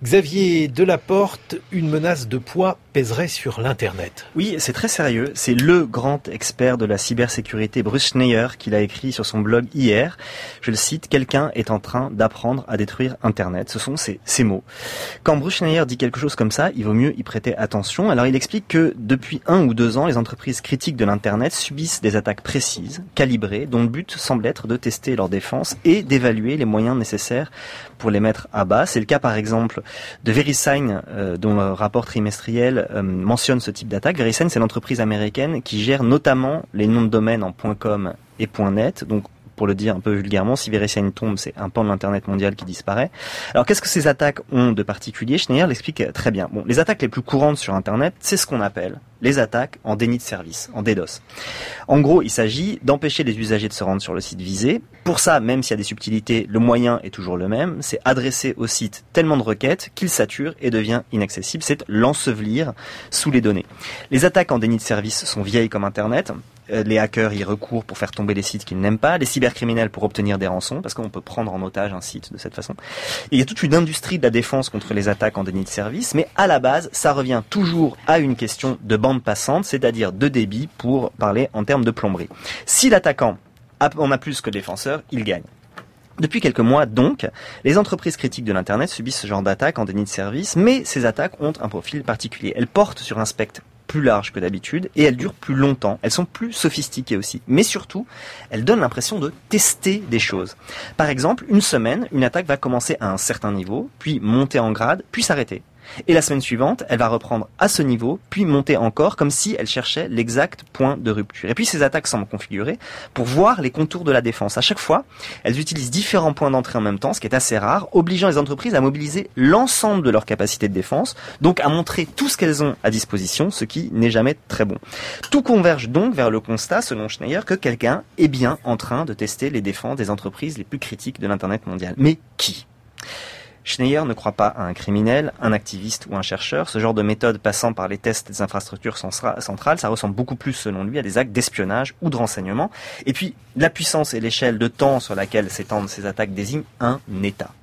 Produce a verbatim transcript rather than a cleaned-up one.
Xavier Delaporte, une menace de poids pèserait sur l'Internet. Oui, c'est très sérieux. C'est le grand expert de la cybersécurité, Bruce Schneier, qui l'a écrit sur son blog hier. Je le cite, « Quelqu'un est en train d'apprendre à détruire Internet ». Ce sont ses, ses mots. Quand Bruce Schneier dit quelque chose comme ça, il vaut mieux y prêter attention. Alors il explique que depuis un ou deux ans, les entreprises critiques de l'Internet subissent des attaques précises, calibrées, dont le but semble être de tester leur défense et d'évaluer les moyens nécessaires pour les mettre à bas. C'est le cas par exemple de VeriSign, euh, dont le rapport trimestriel euh, mentionne ce type d'attaque. VeriSign, c'est l'entreprise américaine qui gère notamment les noms de domaine en .com et .net. Donc, pour le dire un peu vulgairement, si VeriSign tombe, c'est un pan de l'Internet mondial qui disparaît. Alors, qu'est-ce que ces attaques ont de particulier? Schneier l'explique très bien. Bon, les attaques les plus courantes sur Internet, c'est ce qu'on appelle les attaques en déni de service, en DDoS. En gros, il s'agit d'empêcher les usagers de se rendre sur le site visé. Pour ça, même s'il y a des subtilités, le moyen est toujours le même. C'est adresser au site tellement de requêtes qu'il sature et devient inaccessible. C'est l'ensevelir sous les données. Les attaques en déni de service sont vieilles comme Internet. Les hackers y recourent pour faire tomber les sites qu'ils n'aiment pas, les cybercriminels pour obtenir des rançons, parce qu'on peut prendre en otage un site de cette façon. Et il y a toute une industrie de la défense contre les attaques en déni de service, mais à la base, ça revient toujours à une question de bande passante, c'est-à-dire de débit pour parler en termes de plomberie. Si l'attaquant en a plus que le défenseur, il gagne. Depuis quelques mois, donc, les entreprises critiques de l'Internet subissent ce genre d'attaques en déni de service, mais ces attaques ont un profil particulier. Elles portent sur un spectre plus large que d'habitude et elles durent plus longtemps. Elles sont plus sophistiquées aussi. Mais surtout, elles donnent l'impression de tester des choses. Par exemple, une semaine, une attaque va commencer à un certain niveau, puis monter en grade, puis s'arrêter. Et la semaine suivante, elle va reprendre à ce niveau, puis monter encore, comme si elle cherchait l'exact point de rupture. Et puis ces attaques semblent configurées pour voir les contours de la défense. À chaque fois, elles utilisent différents points d'entrée en même temps, ce qui est assez rare, obligeant les entreprises à mobiliser l'ensemble de leur capacité de défense, donc à montrer tout ce qu'elles ont à disposition, ce qui n'est jamais très bon. Tout converge donc vers le constat, selon Schneier, que quelqu'un est bien en train de tester les défenses des entreprises les plus critiques de l'Internet mondial. Mais qui ? Schneier ne croit pas à un criminel, un activiste ou un chercheur. Ce genre de méthode passant par les tests des infrastructures centrales, ça ressemble beaucoup plus, selon lui, à des actes d'espionnage ou de renseignement. Et puis, la puissance et l'échelle de temps sur laquelle s'étendent ces attaques désignent un État.